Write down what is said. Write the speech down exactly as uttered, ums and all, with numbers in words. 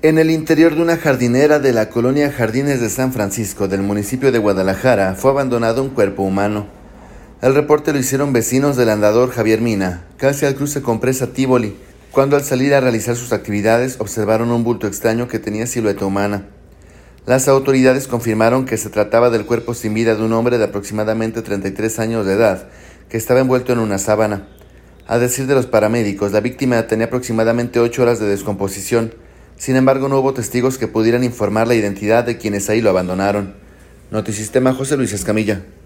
En el interior de una jardinera de la colonia Jardines de San Francisco del municipio de Guadalajara fue abandonado un cuerpo humano. El reporte lo hicieron vecinos del andador Javier Mina, casi al cruce con Presa Tívoli, cuando al salir a realizar sus actividades observaron un bulto extraño que tenía silueta humana. Las autoridades confirmaron que se trataba del cuerpo sin vida de un hombre de aproximadamente treinta y tres años de edad, que estaba envuelto en una sábana. A decir de los paramédicos, la víctima tenía aproximadamente ocho horas de descomposición. Sin embargo, no hubo testigos que pudieran informar la identidad de quienes ahí lo abandonaron. Notisistema, José Luis Escamilla.